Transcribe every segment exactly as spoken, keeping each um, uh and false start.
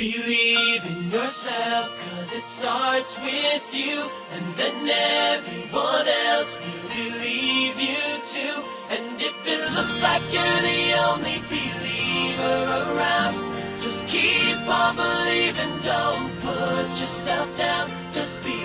Believe in yourself, cause it starts with you, and then everyone else will believe you too. And if it looks like you're the only believer around, just keep on believing, don't put yourself down, just believe.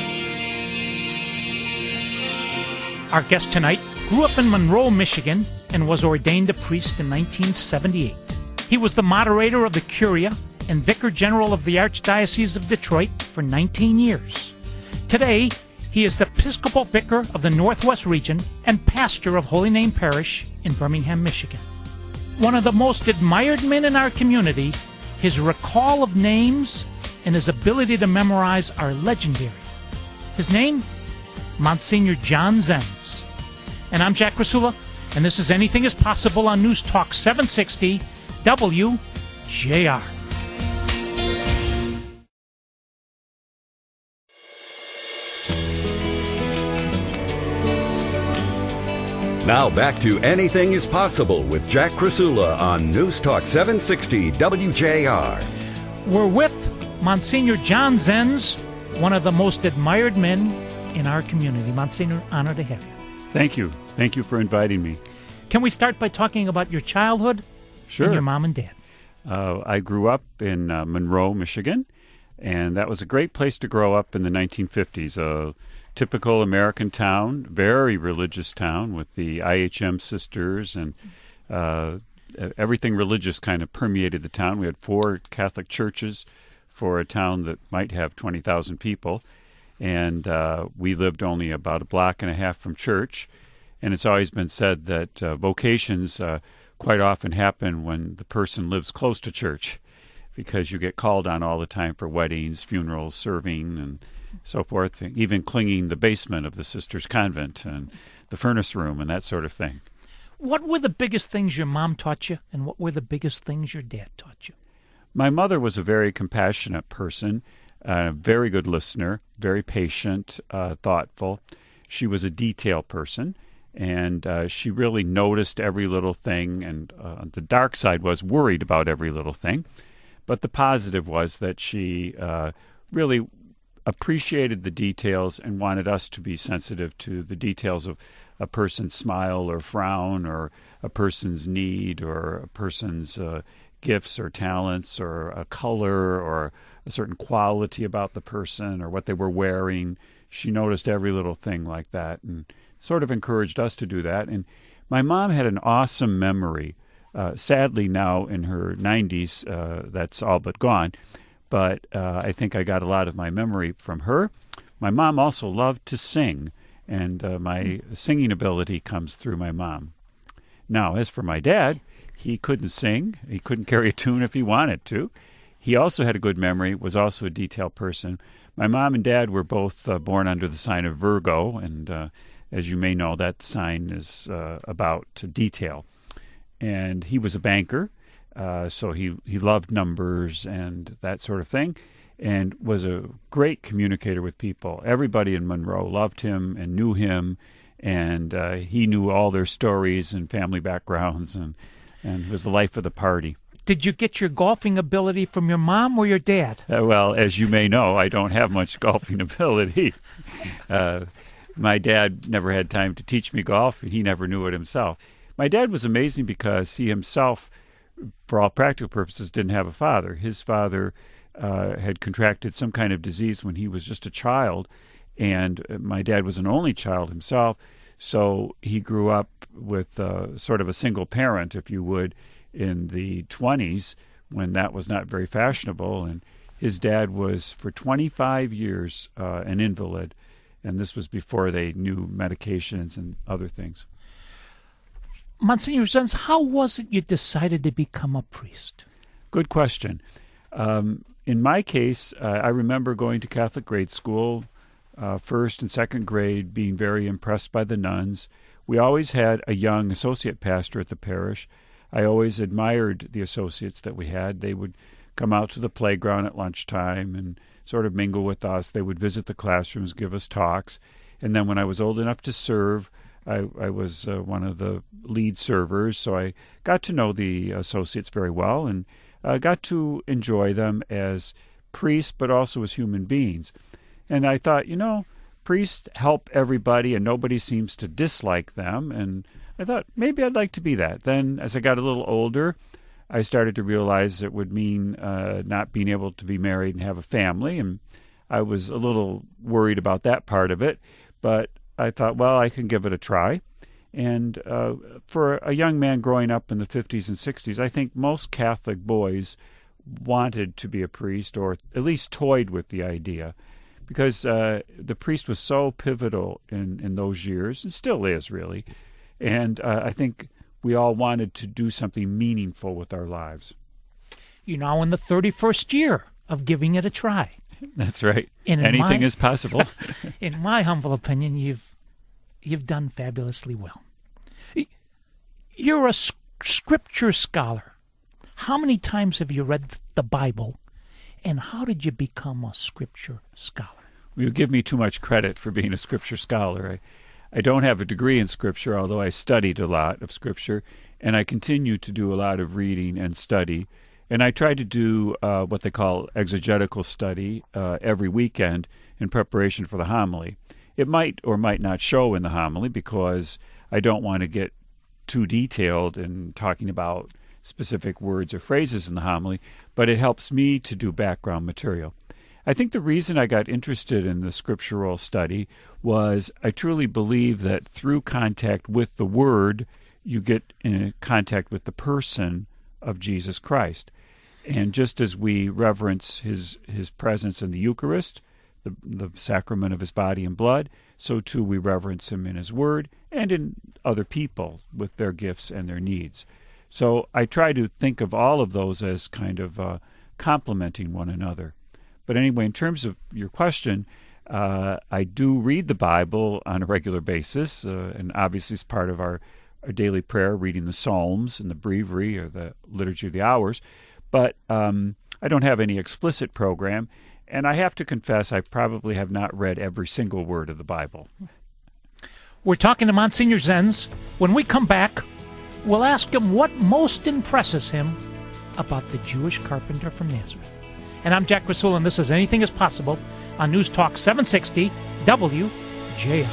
Our guest tonight grew up in Monroe, Michigan, and was ordained a priest in nineteen seventy-eight. He was the moderator of the Curia and Vicar General of the Archdiocese of Detroit for nineteen years. Today, he is the Episcopal Vicar of the Northwest Region and pastor of Holy Name Parish in Birmingham, Michigan. One of the most admired men in our community, his recall of names and his ability to memorize are legendary. His name? Monsignor John Zenz. And I'm Jack Krasula, and this is Anything is Possible on News Talk seven sixty W J R. Now back to Anything is Possible with Jack Krasula on News Talk seven sixty W J R. We're with Monsignor John Zenz, one of the most admired men in our community. Monsignor, honor to have you. Thank you. Thank you for inviting me. Can we start by talking about your childhood? Sure. And your mom and dad. Uh, I grew up in uh, Monroe, Michigan, and that was a great place to grow up in the nineteen fifties. A typical American town, very religious town with the I H M sisters, and uh, everything religious kind of permeated the town. We had four Catholic churches for a town that might have twenty thousand people. And uh, we lived only about a block and a half from church. And it's always been said that uh, vocations uh, quite often happen when the person lives close to church, because you get called on all the time for weddings, funerals, serving, and so forth, even cleaning the basement of the sisters' convent and the furnace room and that sort of thing. What were the biggest things your mom taught you, and what were the biggest things your dad taught you? My mother was a very compassionate person. A very good listener, very patient, uh, thoughtful. She was a detail person, and uh, she really noticed every little thing, and uh, the dark side was worried about every little thing. But the positive was that she uh, really appreciated the details and wanted us to be sensitive to the details of a person's smile or frown, or a person's need, or a person's uh, gifts or talents, or a color, or a certain quality about the person, or what they were wearing. She noticed every little thing like that and sort of encouraged us to do that. And my mom had an awesome memory. Uh, sadly, now in her nineties, uh, that's all but gone. But uh, I think I got a lot of my memory from her. My mom also loved to sing, and uh, my singing ability comes through my mom. Now, as for my dad, he couldn't sing. He couldn't carry a tune if he wanted to. He also had a good memory, was also a detail person. My mom and dad were both uh, born under the sign of Virgo, and uh, as you may know, that sign is uh, about detail. And he was a banker, uh, so he, he loved numbers and that sort of thing, and was a great communicator with people. Everybody in Monroe loved him and knew him, and uh, he knew all their stories and family backgrounds, and, and was the life of the party. Did you get your golfing ability from your mom or your dad? Uh, well, as you may know, I don't have much golfing ability. Uh, my dad never had time to teach me golf. He never knew it himself. My dad was amazing because he himself, for all practical purposes, didn't have a father. His father uh, had contracted some kind of disease when he was just a child, and my dad was an only child himself, so he grew up with uh, sort of a single parent, if you would, in the twenties, when that was not very fashionable. And his dad was for twenty-five years uh, an invalid, and this was before they knew medications and other things. Monsignor Zenz, how was it you decided to become a priest? Good question. Um, in my case, uh, I remember going to Catholic grade school, uh, first and second grade, being very impressed by the nuns. We always had a young associate pastor at the parish. I always admired the associates that we had. They would come out to the playground at lunchtime and sort of mingle with us. They would visit the classrooms, give us talks. And then when I was old enough to serve, I, I was uh, one of the lead servers, so I got to know the associates very well. And uh, got to enjoy them as priests, but also as human beings. And I thought, you know, priests help everybody, and nobody seems to dislike them. And I thought, maybe I'd like to be that. Then, as I got a little older, I started to realize it would mean uh, not being able to be married and have a family, and I was a little worried about that part of it. But I thought, well, I can give it a try. And uh, for a young man growing up in the fifties and sixties, I think most Catholic boys wanted to be a priest, or at least toyed with the idea, because uh, the priest was so pivotal in, in those years, and still is, really. And uh, I think we all wanted to do something meaningful with our lives. You're now in the thirty-first year of giving it a try. That's right. And anything my, is possible. In my humble opinion, you've you've done fabulously well. You're a scripture scholar. How many times have you read the Bible, and how did you become a scripture scholar? You give me too much credit for being a scripture scholar. I, I don't have a degree in scripture, although I studied a lot of scripture, and I continue to do a lot of reading and study. And I try to do uh, what they call exegetical study uh, every weekend in preparation for the homily. It might or might not show in the homily because I don't want to get too detailed in talking about specific words or phrases in the homily, but it helps me to do background material. I think the reason I got interested in the scriptural study was I truly believe that through contact with the Word, you get in contact with the person of Jesus Christ. And just as we reverence his his presence in the Eucharist, the, the sacrament of his body and blood, so too we reverence him in his Word and in other people with their gifts and their needs. So I try to think of all of those as kind of uh, complementing one another. But anyway, in terms of your question, uh, I do read the Bible on a regular basis, uh, and obviously it's part of our, our daily prayer, reading the Psalms and the Breviary or the Liturgy of the Hours. But um, I don't have any explicit program, and I have to confess I probably have not read every single word of the Bible. We're talking to Monsignor Zenz. When we come back, we'll ask him what most impresses him about the Jewish carpenter from Nazareth. And I'm Jack Krasula, and this is Anything is Possible on News Talk seven sixty W J R.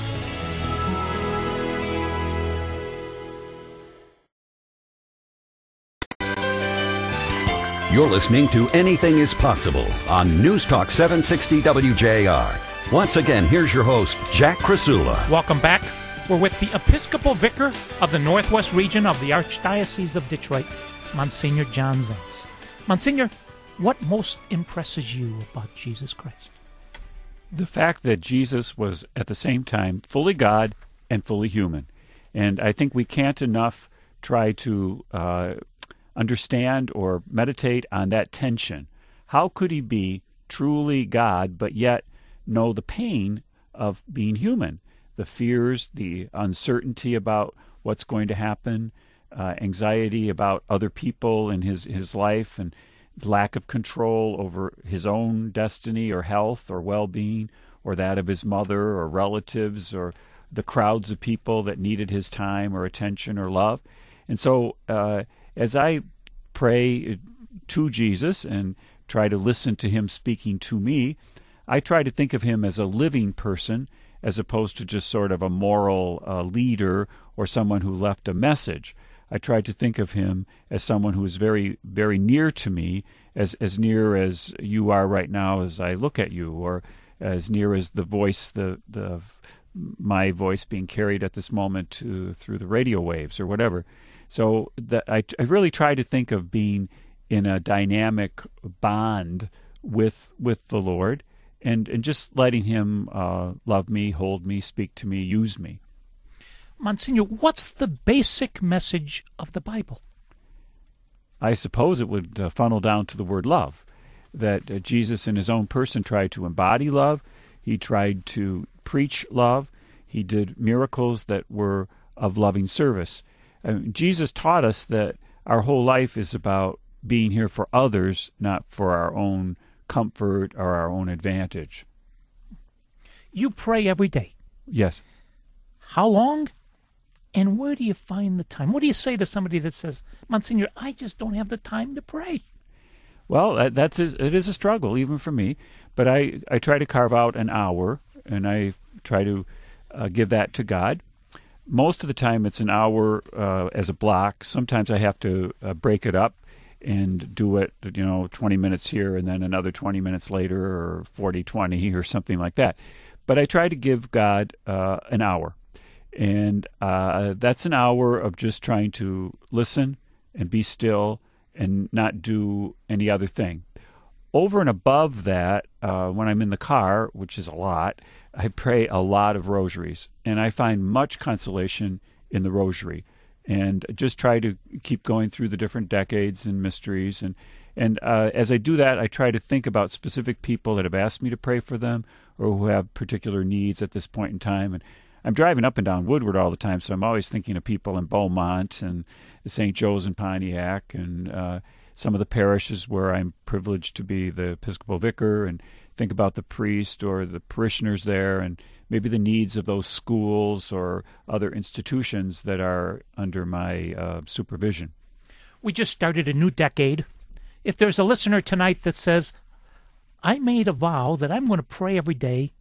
You're listening to Anything is Possible on News Talk seven sixty W J R. Once again, here's your host, Jack Krasula. Welcome back. We're with the Episcopal Vicar of the Northwest Region of the Archdiocese of Detroit, Monsignor John Zenz. Monsignor, what most impresses you about Jesus Christ? The fact that Jesus was at the same time fully God and fully human. And I think we can't enough try to uh, understand or meditate on that tension. How could he be truly God, but yet know the pain of being human? The fears, the uncertainty about what's going to happen, uh, anxiety about other people in his, his life, and lack of control over his own destiny or health or well-being, or that of his mother or relatives or the crowds of people that needed his time or attention or love. And so uh, as I pray to Jesus and try to listen to him speaking to me, I try to think of him as a living person as opposed to just sort of a moral uh, leader or someone who left a message. I try to think of him as someone who is very, very near to me, as, as near as you are right now as I look at you, or as near as the voice, the the my voice being carried at this moment to, through the radio waves or whatever. So that I, I really try to think of being in a dynamic bond with with the Lord, and, and just letting him uh, love me, hold me, speak to me, use me. Monsignor, what's the basic message of the Bible? I suppose it would uh, funnel down to the word love, that uh, Jesus in his own person tried to embody love. He tried to preach love. He did miracles that were of loving service. Uh, Jesus taught us that our whole life is about being here for others, not for our own comfort or our own advantage. You pray every day. Yes. How long? And where do you find the time? What do you say to somebody that says, Monsignor, I just don't have the time to pray? Well, that, that's a, it is a struggle even for me, but I, I try to carve out an hour, and I try to uh, give that to God. Most of the time it's an hour uh, as a block. Sometimes I have to uh, break it up and do it, you know, twenty minutes here and then another twenty minutes later, or forty twenty or something like that. But I try to give God uh, an hour. And uh, that's an hour of just trying to listen and be still and not do any other thing. Over and above that, uh, when I'm in the car, which is a lot, I pray a lot of rosaries. And I find much consolation in the rosary. And just try to keep going through the different decades and mysteries. And, and uh, as I do that, I try to think about specific people that have asked me to pray for them or who have particular needs at this point in time. And I'm driving up and down Woodward all the time, so I'm always thinking of people in Beaumont and Saint Joe's in Pontiac and uh, some of the parishes where I'm privileged to be the Episcopal vicar, and think about the priest or the parishioners there and maybe the needs of those schools or other institutions that are under my uh, supervision. We just started a new decade. If there's a listener tonight that says, I made a vow that I'm going to pray every day,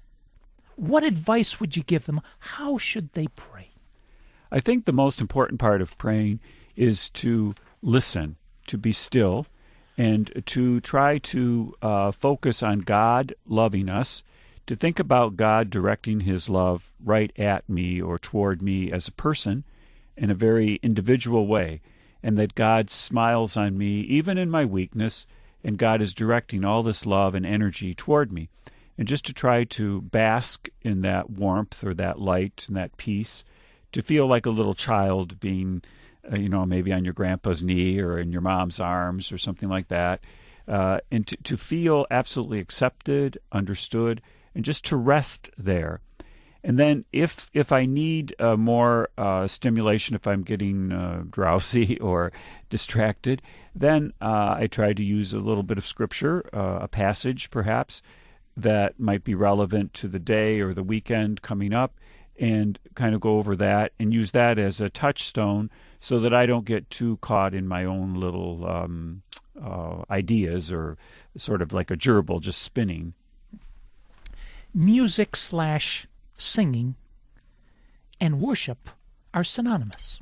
what advice would you give them? How should they pray? I think the most important part of praying is to listen, to be still, and to try to uh, focus on God loving us, to think about God directing his love right at me or toward me as a person in a very individual way, and that God smiles on me even in my weakness, and God is directing all this love and energy toward me. And just to try to bask in that warmth or that light and that peace, to feel like a little child being, uh, you know, maybe on your grandpa's knee or in your mom's arms or something like that, uh, and to, to feel absolutely accepted, understood, and just to rest there. And then if if I need uh, more uh, stimulation, if I'm getting uh, drowsy or distracted, then uh, I try to use a little bit of Scripture, uh, a passage perhaps, that might be relevant to the day or the weekend coming up, and kind of go over that and use that as a touchstone so that I don't get too caught in my own little um, uh, ideas or sort of like a gerbil just spinning. Music slash singing and worship are synonymous.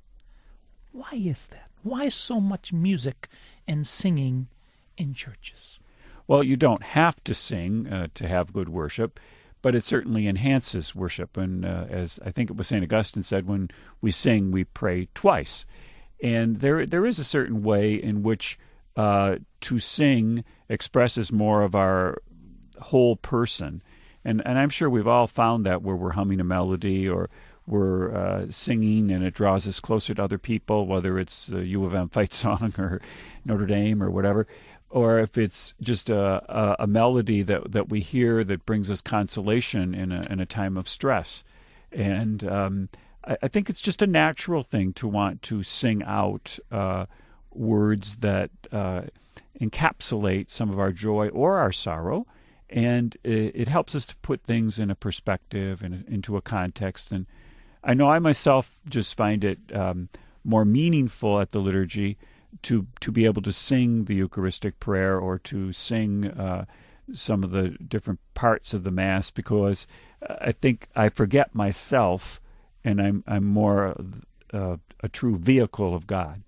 Why is that? Why so much music and singing in churches? Well, you don't have to sing uh, to have good worship, but it certainly enhances worship. And uh, as I think it was Saint Augustine said, when we sing, we pray twice. And there, there is a certain way in which uh, to sing expresses more of our whole person. And, and I'm sure we've all found that where we're humming a melody or we're uh, singing and it draws us closer to other people, whether it's a U of M fight song or Notre Dame or whatever, or if it's just a, a, a melody that, that we hear that brings us consolation in a, in a time of stress. And um, I, I think it's just a natural thing to want to sing out uh, words that uh, encapsulate some of our joy or our sorrow. And it, it helps us to put things in a perspective and into a context. And I know I myself just find it um, more meaningful at the liturgy to to be able to sing the Eucharistic prayer or to sing uh, some of the different parts of the Mass, because I think I forget myself and I'm I'm more uh, a true vehicle of God.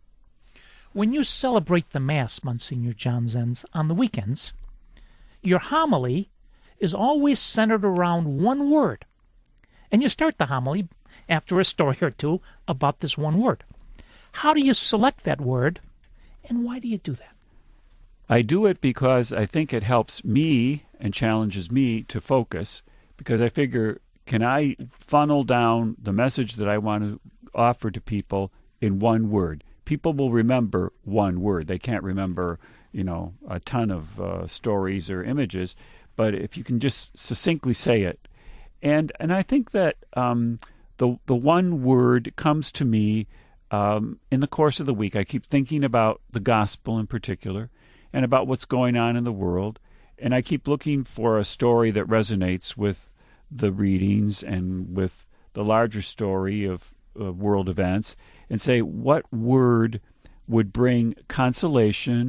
When you celebrate the Mass, Monsignor John Zenz, on the weekends, your homily is always centered around one word. And you start the homily after a story or two about this one word. How do you select that word, and why do you do that? I do it because I think it helps me and challenges me to focus, because I figure, can I funnel down the message that I want to offer to people in one word? People will remember one word. They can't remember, you know, a ton of uh, stories or images, but if you can just succinctly say it. And and I think that um, the the one word comes to me um, in the course of the week. I keep thinking about the gospel in particular and about what's going on in the world, and I keep looking for a story that resonates with the readings and with the larger story of uh, world events, and say, what word would bring consolation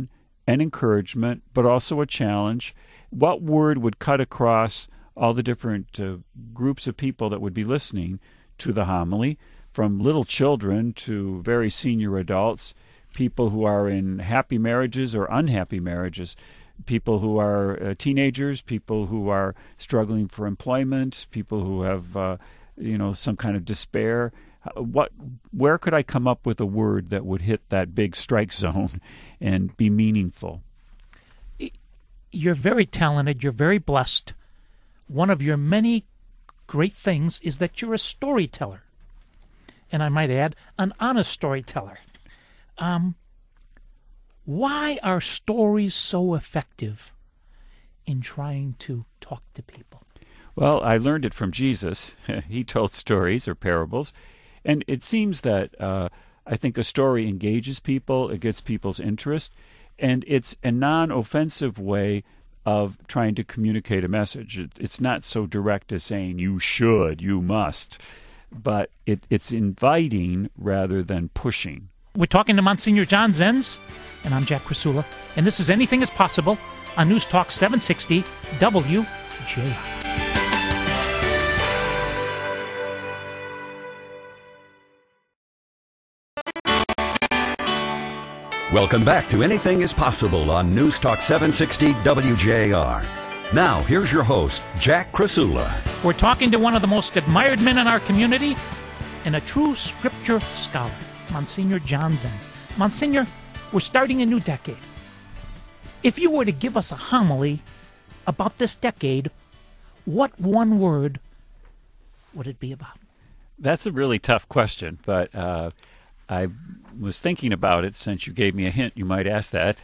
an encouragement, but also a challenge. What word would cut across all the different uh, groups of people that would be listening to the homily, from little children to very senior adults, people who are in happy marriages or unhappy marriages, people who are uh, teenagers, people who are struggling for employment, people who have, uh, you know, some kind of despair. What, where could I come up with a word that would hit that big strike zone and be meaningful? You're very talented. You're very blessed. One of your many great things is that you're a storyteller. And I might add, an honest storyteller. Um, why are stories so effective in trying to talk to people? Well, I learned it from Jesus. He told stories or parables. And it seems that uh, I think a story engages people, it gets people's interest, and it's a non-offensive way of trying to communicate a message. It, it's not so direct as saying, you should, you must, but it, it's inviting rather than pushing. We're talking to Monsignor John Zenz, and I'm Jack Crisula, and this is Anything is Possible on News Talk seven sixty W J I. Welcome back to Anything is Possible on News Talk seven sixty W J R. Now, here's your host, Jack Crisula. We're talking to one of the most admired men in our community and a true scripture scholar, Monsignor John Zenz. Monsignor, we're starting a new decade. If you were to give us a homily about this decade, what one word would it be about? That's a really tough question, but uh, I was thinking about it since you gave me a hint you might ask that.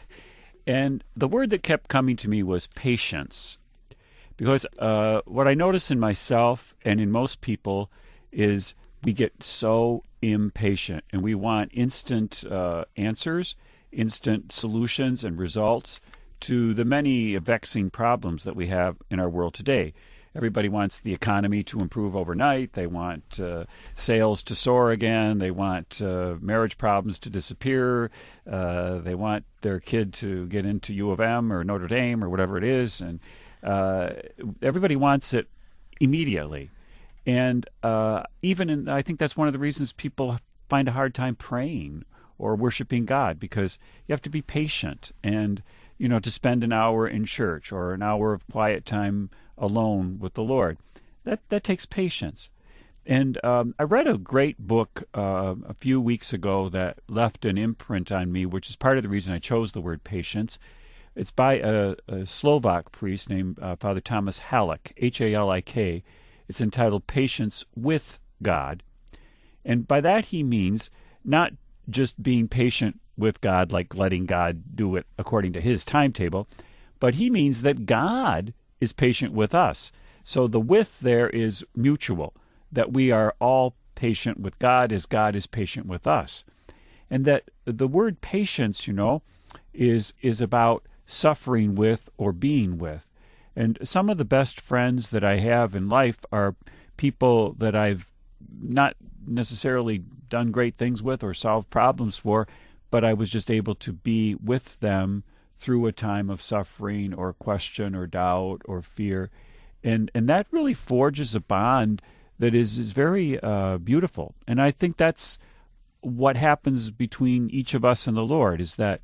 And the word that kept coming to me was patience. Because uh, what I notice in myself and in most people is we get so impatient and we want instant uh, answers, instant solutions and results to the many vexing problems that we have in our world today. Everybody wants the economy to improve overnight. They want uh, sales to soar again. They want uh, marriage problems to disappear. Uh, they want their kid to get into U of M or Notre Dame or whatever it is. And uh, everybody wants it immediately. And uh, even in, I think that's one of the reasons people find a hard time praying or worshiping God, because you have to be patient and, you know, to spend an hour in church or an hour of quiet time alone with the Lord. That that takes patience. And um, I read a great book uh, a few weeks ago that left an imprint on me, which is part of the reason I chose the word patience. It's by a, a Slovak priest named uh, Father Thomas Halik, H A L I K. It's entitled Patience with God. And by that he means not just being patient with God, like letting God do it according to his timetable, but he means that God is patient with us. So the with there is mutual, that we are all patient with God as God is patient with us. And that the word patience, you know, is is about suffering with or being with. And some of the best friends that I have in life are people that I've not necessarily done great things with or solved problems for, but I was just able to be with them through a time of suffering or question or doubt or fear. And and that really forges a bond that is, is very uh, beautiful. And I think that's what happens between each of us and the Lord, is that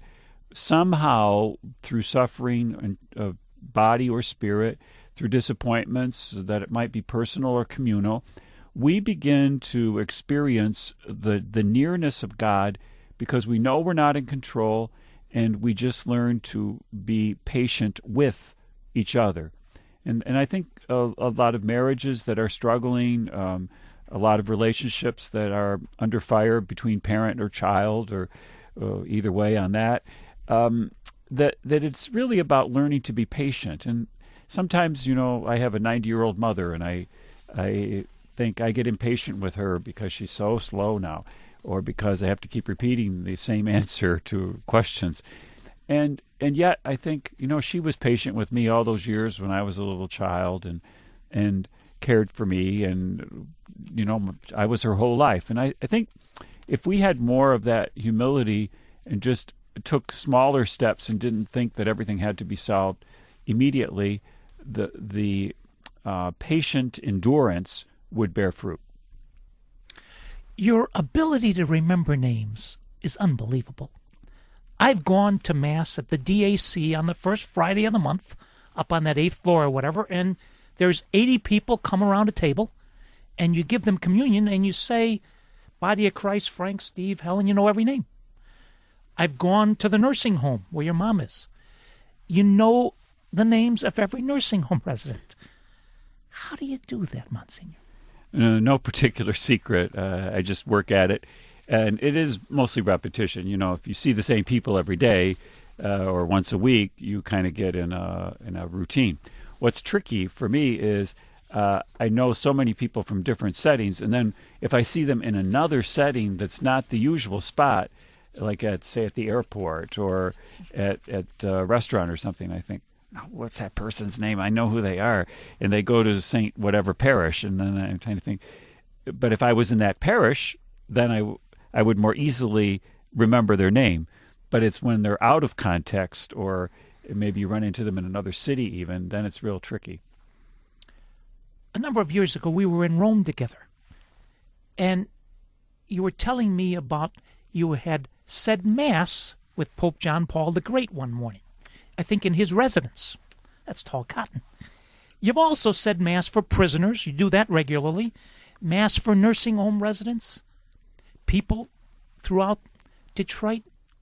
somehow through suffering and uh, body or spirit, through disappointments, that it might be personal or communal, we begin to experience the, the nearness of God because we know we're not in control, and we just learn to be patient with each other. And and I think a, a lot of marriages that are struggling, um, a lot of relationships that are under fire between parent or child, or uh, either way on that, um, that that it's really about learning to be patient. And sometimes, you know, I have a ninety-year-old mother, and I I think I get impatient with her because she's so slow now, or because I have to keep repeating the same answer to questions. And and yet I think, you know, she was patient with me all those years when I was a little child, and and cared for me, and, you know, I was her whole life. And I, I think if we had more of that humility and just took smaller steps and didn't think that everything had to be solved immediately, the the uh, patient endurance would bear fruit. Your ability to remember names is unbelievable. I've gone to Mass at the D A C on the first Friday of the month, up on that eighth floor or whatever, and there's eighty people come around a table, and you give them communion, and you say, Body of Christ, Frank, Steve, Helen, you know every name. I've gone to the nursing home where your mom is. You know the names of every nursing home resident. How do you do that, Monsignor? Uh, no particular secret. Uh, I just work at it. And it is mostly repetition. You know, if you see the same people every day uh, or once a week, you kind of get in a, in a routine. What's tricky for me is uh, I know so many people from different settings, and then if I see them in another setting that's not the usual spot, like at, say, at the airport or at, at a restaurant or something, I think, oh, what's that person's name? I know who they are. And they go to Saint whatever parish, and then I'm trying to think. But if I was in that parish, then I, I would more easily remember their name. But it's when they're out of context, or maybe you run into them in another city even, then it's real tricky. A number of years ago, we were in Rome together, and you were telling me about you had said Mass with Pope John Paul the Great one morning, I think in his residence. That's tall cotton. You've also said Mass for prisoners. You do that regularly. Mass for nursing home residents, people throughout Detroit.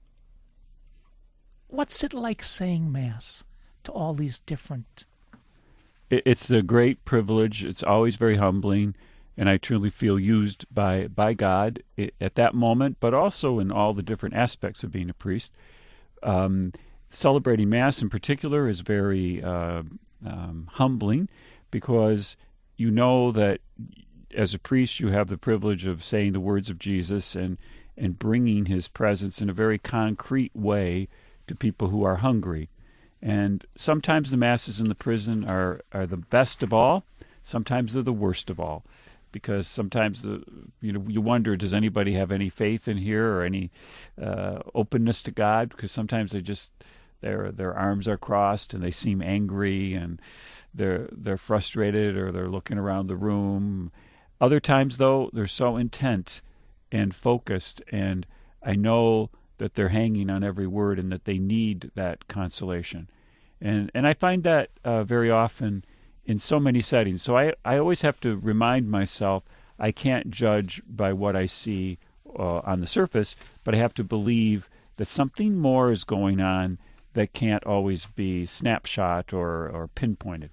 What's it like saying Mass to all these different... It's a great privilege. It's always very humbling, and I truly feel used by by God at that moment, but also in all the different aspects of being a priest. Um, celebrating Mass in particular is very uh, um, humbling, because you know that as a priest you have the privilege of saying the words of Jesus and, and bringing his presence in a very concrete way to people who are hungry. And sometimes the Masses in the prison are, are the best of all. Sometimes they're the worst of all, because sometimes the you know you wonder, does anybody have any faith in here or any uh, openness to God? Because sometimes they just their their arms are crossed and they seem angry and they're they're frustrated, or they're looking around the room. Other times, though, they're so intent and focused, and I know that they're hanging on every word and that they need that consolation. And and I find that uh, very often in so many settings. So I, I always have to remind myself I can't judge by what I see uh, on the surface, but I have to believe that something more is going on that can't always be snapshot or, or pinpointed.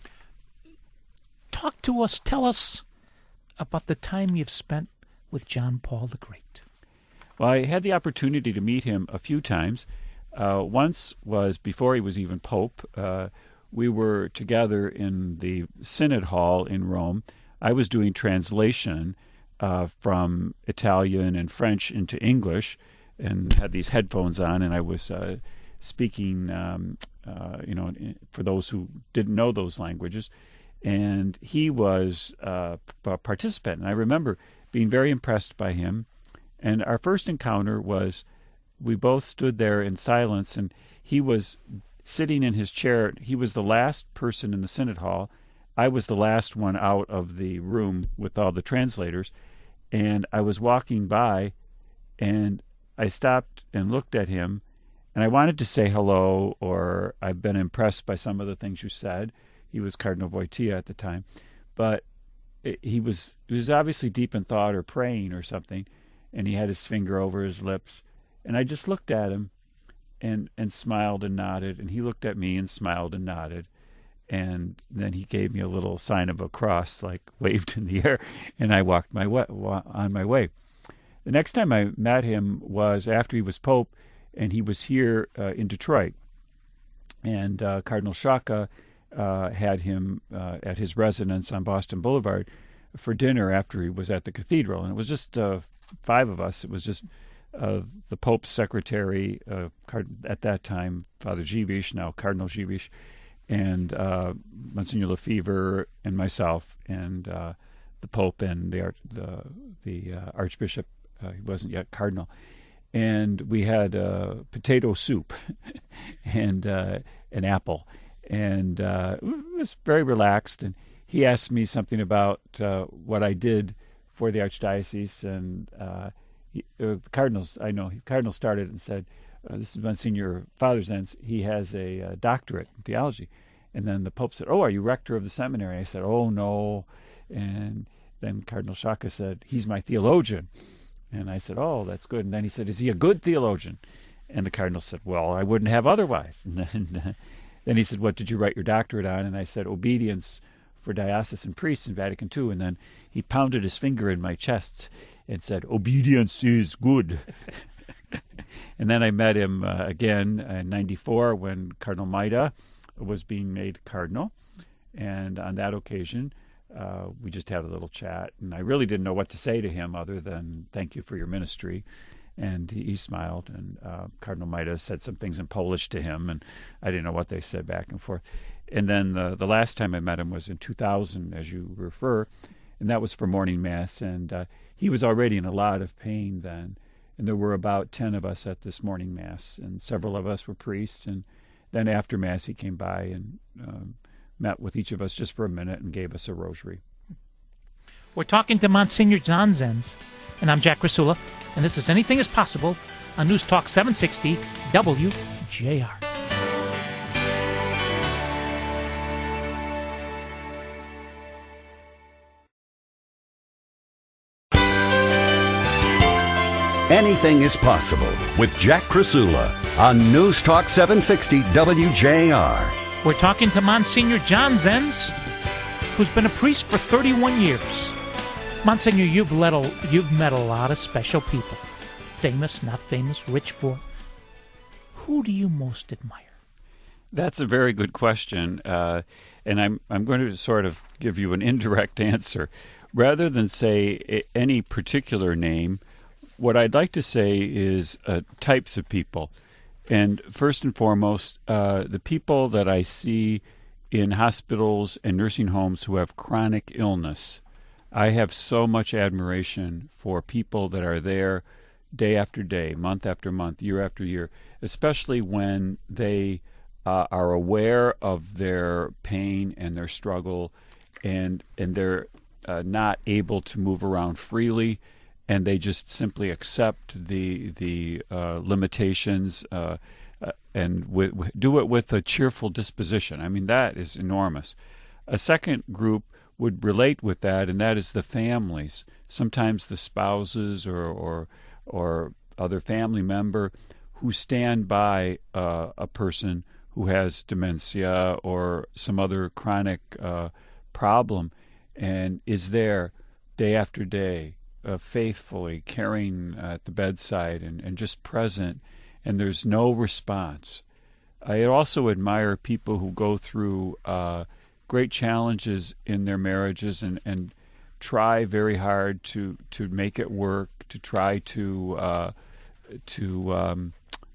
Talk to us, tell us about the time you've spent with John Paul the Great. Well, I had the opportunity to meet him a few times. Uh, once was before he was even Pope. Uh, we were together in the Synod Hall in Rome. I was doing translation uh, from Italian and French into English, and had these headphones on, and I was uh, speaking, um, uh, you know, for those who didn't know those languages. And he was uh, a participant, and I remember being very impressed by him. And our first encounter was, we both stood there in silence, and he was sitting in his chair. He was the last person in the Synod Hall. I was the last one out of the room with all the translators. And I was walking by, and I stopped and looked at him, and I wanted to say hello, or I've been impressed by some of the things you said. He was Cardinal Wojtyła at the time. But it, he was he was obviously deep in thought or praying or something, and he had his finger over his lips. And I just looked at him and, and smiled and nodded, and he looked at me and smiled and nodded. And then he gave me a little sign of a cross, like waved in the air, and I walked my way, on my way. The next time I met him was after he was Pope, and he was here uh, in Detroit. And uh, Cardinal Sciacca uh, had him uh, at his residence on Boston Boulevard for dinner after he was at the cathedral. And it was just uh, five of us. It was just uh, the Pope's secretary, uh, Card- at that time, Father Givish, now Cardinal Givish, and uh, Monsignor Lefevre, and myself, and uh, the Pope and the the, the uh, Archbishop. Uh, he wasn't yet Cardinal. and we had uh, potato soup and uh, an apple, and uh, it was very relaxed. And he asked me something about uh, what I did for the Archdiocese, and uh, he, uh, the Cardinals. I know Cardinal started and said, uh, "This is Monsignor Father's He has a uh, doctorate in theology." And then the Pope said, "Oh, are you rector of the seminary?" I said, "Oh, no." And then Cardinal Sciacca said, "He's my theologian." And I said, "Oh, that's good." And then he said, "Is he a good theologian?" And the Cardinal said, "Well, I wouldn't have otherwise." And then, uh, then he said, "What did you write your doctorate on?" And I said, "Obedience for diocesan priests in Vatican Two." And then he pounded his finger in my chest and said, "Obedience is good." And then I met him uh, again in ninety-four when Cardinal Maida was being made cardinal. And on that occasion, uh, we just had a little chat. And I really didn't know what to say to him other than, "Thank you for your ministry." And he, he smiled. And uh, Cardinal Maida said some things in Polish to him, and I didn't know what they said back and forth. And then the, the last time I met him was in two thousand, as you refer, and that was for morning Mass. And uh, he was already in a lot of pain then. And there were about ten of us at this morning Mass, and several of us were priests. And then after Mass, he came by and um, met with each of us just for a minute and gave us a rosary. We're talking to Monsignor John Zenz, and I'm Jack Crisula, and this is Anything is Possible on News Talk seven sixty W J R. Anything is Possible with Jack Crisula on News Talk seven sixty W J R. We're talking to Monsignor John Zenz, who's been a priest for thirty-one years. Monsignor, you've, led a, you've met a lot of special people. Famous, not famous, rich, poor. Who do you most admire? That's a very good question, uh, and I'm I'm going to sort of give you an indirect answer. Rather than say any particular name, what I'd like to say is uh, types of people. And first and foremost, uh, the people that I see in hospitals and nursing homes who have chronic illness. I have so much admiration for people that are there day after day, month after month, year after year, especially when they uh, are aware of their pain and their struggle, and and they're uh, not able to move around freely, and they just simply accept the the uh, limitations uh, uh, and w- w- do it with a cheerful disposition. I mean, that is enormous. A second group would relate with that, and that is the families. Sometimes the spouses or or, or other family member who stand by uh, a person who has dementia or some other chronic uh, problem and is there day after day, uh, faithfully caring at the bedside and, and just present, and there's no response. I also admire people who go through uh, great challenges in their marriages and, and try very hard to, to make it work, to try to uh, to um,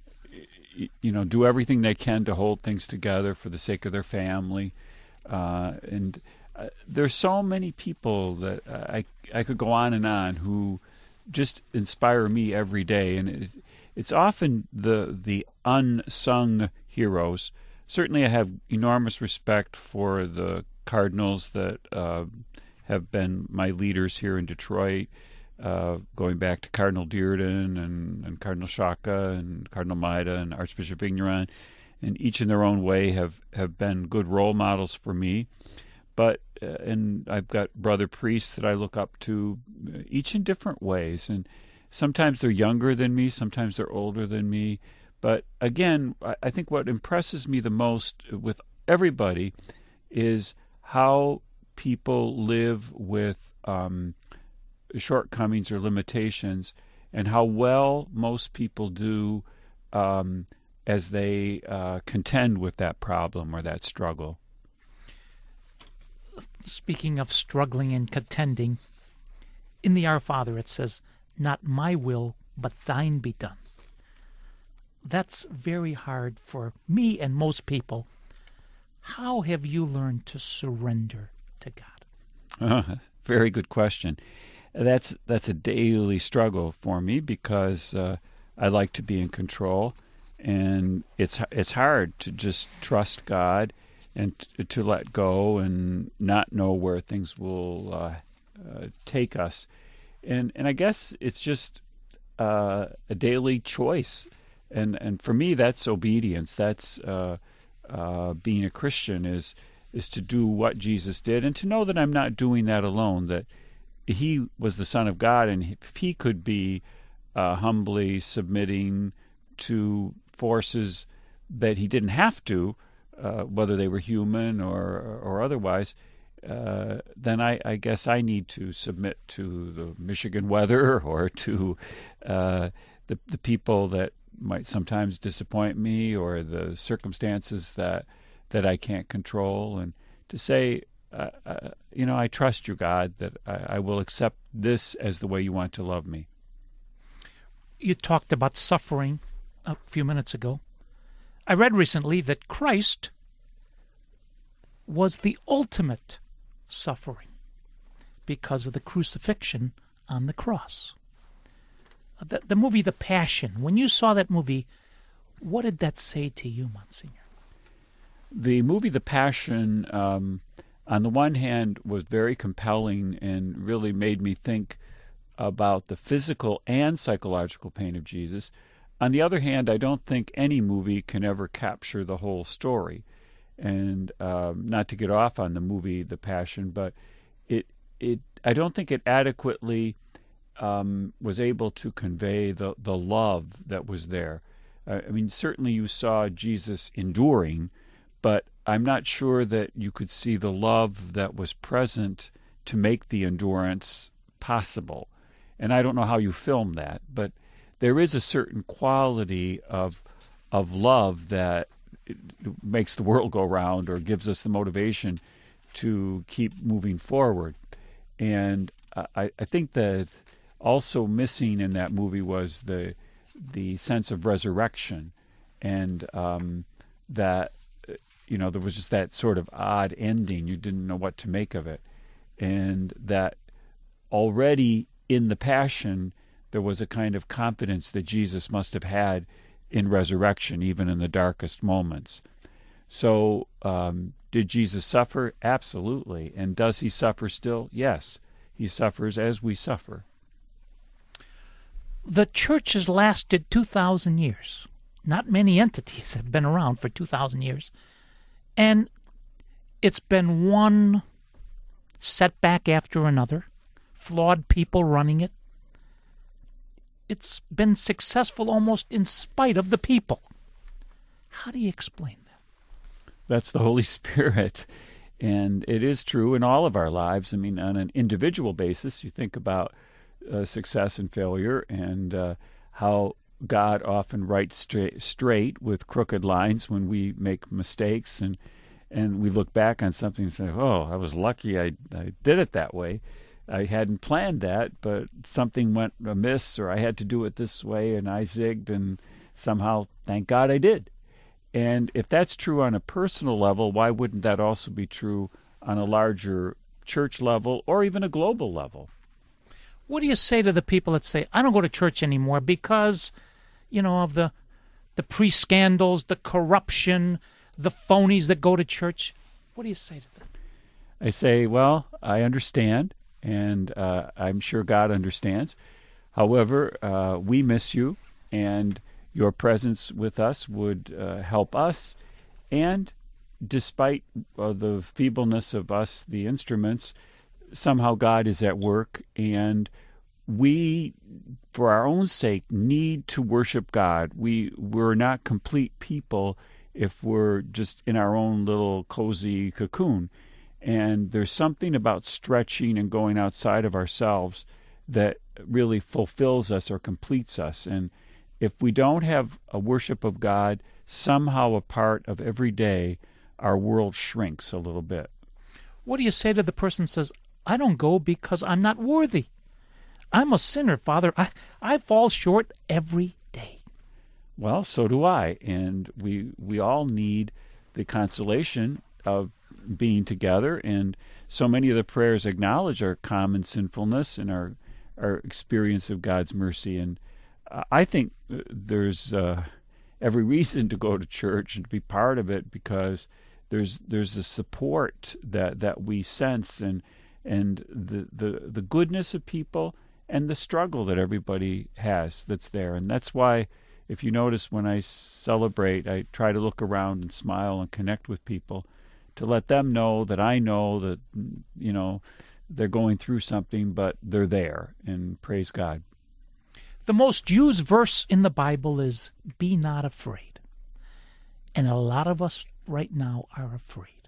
you know do everything they can to hold things together for the sake of their family. Uh, and uh, there's so many people that I I could go on and on who just inspire me every day, and it, it's often the the unsung heroes. Certainly, I have enormous respect for the cardinals that uh, have been my leaders here in Detroit, uh, going back to Cardinal Dearden and, and Cardinal Sciacca and Cardinal Maida and Archbishop Vigneron, and each in their own way have, have been good role models for me. But uh, and I've got brother priests that I look up to, each in different ways. And sometimes they're younger than me, sometimes they're older than me. But again, I think what impresses me the most with everybody is how people live with um, shortcomings or limitations, and how well most people do um, as they uh, contend with that problem or that struggle. Speaking of struggling and contending, in the Our Father it says, "Not my will, but thine be done." That's very hard for me and most people. How have you learned to surrender to God? Uh, very good question. That's that's a daily struggle for me because uh, I like to be in control, and it's it's hard to just trust God and t- to let go and not know where things will uh, uh, take us. And and I guess it's just uh, a daily choice. And and for me, that's obedience. That's uh, uh, being a Christian is is to do what Jesus did, and to know that I'm not doing that alone. That he was the Son of God, and if he could be uh, humbly submitting to forces that he didn't have to, uh, whether they were human or or otherwise, uh, then I, I guess I need to submit to the Michigan weather or to uh, the the people that might sometimes disappoint me, or the circumstances that that I can't control, and to say, uh, uh, you know, I trust you, God, that I, I will accept this as the way you want to love me. You talked about suffering a few minutes ago. I read recently that Christ was the ultimate suffering because of the crucifixion on the cross. The, the movie The Passion, when you saw that movie, what did that say to you, Monsignor? The movie The Passion, um, on the one hand, was very compelling and really made me think about the physical and psychological pain of Jesus. On the other hand, I don't think any movie can ever capture the whole story. And um, not to get off on the movie The Passion, but it it I don't think it adequately Um, was able to convey the, the love that was there. Uh, I mean, certainly you saw Jesus enduring, but I'm not sure that you could see the love that was present to make the endurance possible. And I don't know how you film that, but there is a certain quality of of love that makes the world go round, or gives us the motivation to keep moving forward. And I, I think that also missing in that movie was the the sense of resurrection, and um, that, you know, there was just that sort of odd ending. You didn't know what to make of it, and that already in the Passion there was a kind of confidence that Jesus must have had in resurrection, even in the darkest moments. So, um, did Jesus suffer? Absolutely. And does he suffer still? Yes, he suffers as we suffer. The church has lasted two thousand years. Not many entities have been around for two thousand years. And it's been one setback after another, flawed people running it. It's been successful almost in spite of the people. How do you explain that? That's the Holy Spirit. And it is true in all of our lives. I mean, on an individual basis, you think about Uh, success and failure, and uh, how God often writes straight, straight with crooked lines when we make mistakes, and and we look back on something and say, oh, I was lucky I, I did it that way. I hadn't planned that, but something went amiss, or I had to do it this way, and I zigged, and somehow, thank God I did. And if that's true on a personal level, why wouldn't that also be true on a larger church level, or even a global level? What do you say to the people that say, I don't go to church anymore because, you know, of the the pre-scandals, the corruption, the phonies that go to church? What do you say to them? I say, well, I understand, and uh, I'm sure God understands. However, uh, we miss you, and your presence with us would uh, help us. And despite uh, the feebleness of us, the instruments, somehow God is at work, and we, for our own sake, need to worship God. We, we're not complete people if we're just in our own little cozy cocoon. And there's something about stretching and going outside of ourselves that really fulfills us or completes us. And if we don't have a worship of God somehow a part of every day, our world shrinks a little bit. What do you say to the person who says, I don't go because I'm not worthy. I'm a sinner, Father. I, I fall short every day. Well, so do I. And we we all need the consolation of being together. And so many of the prayers acknowledge our common sinfulness and our, our experience of God's mercy. And I think there's uh, every reason to go to church and to be part of it, because there's there's a support that, that we sense, and and the, the the goodness of people and the struggle that everybody has that's there. And that's why, if you notice, when I celebrate, I try to look around and smile and connect with people to let them know that I know that, you know, they're going through something, but they're there, and praise God. The most used verse in the Bible is, "Be not afraid." And a lot of us right now are afraid.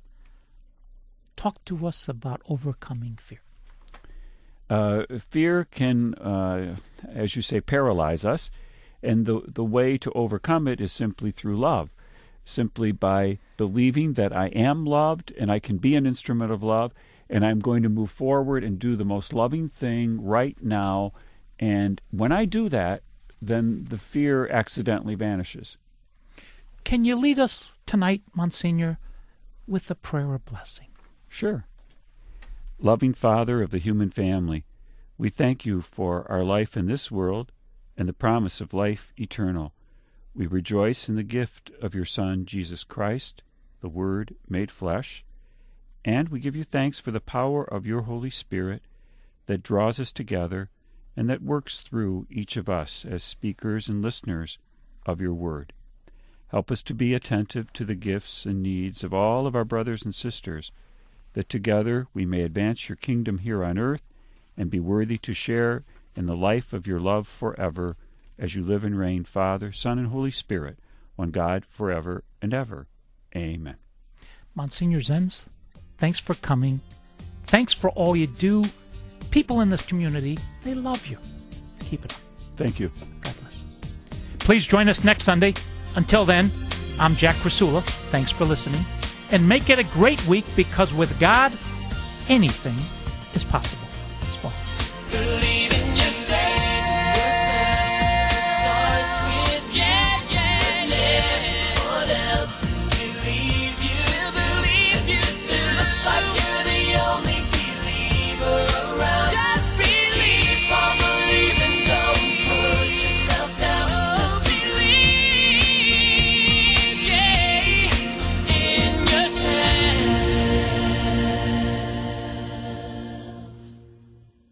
Talk to us about overcoming fear. Uh, fear can, uh, as you say, paralyze us. And the, the way to overcome it is simply through love, simply by believing that I am loved and I can be an instrument of love, and I'm going to move forward and do the most loving thing right now. And when I do that, then the fear accidentally vanishes. Can you lead us tonight, Monsignor, with a prayer of blessing? Sure. Loving Father of the human family, we thank you for our life in this world and the promise of life eternal. We rejoice in the gift of your Son, Jesus Christ, the Word made flesh, and we give you thanks for the power of your Holy Spirit that draws us together and that works through each of us as speakers and listeners of your Word. Help us to be attentive to the gifts and needs of all of our brothers and sisters, that together we may advance your kingdom here on earth and be worthy to share in the life of your love forever, as you live and reign, Father, Son, and Holy Spirit, one God, forever and ever. Amen. Monsignor Zenz, thanks for coming. Thanks for all you do. People in this community, they love you. Keep it up. Thank you. God bless. Please join us next Sunday. Until then, I'm Jack Krasula. Thanks for listening. And make it a great week, because with God, anything is possible.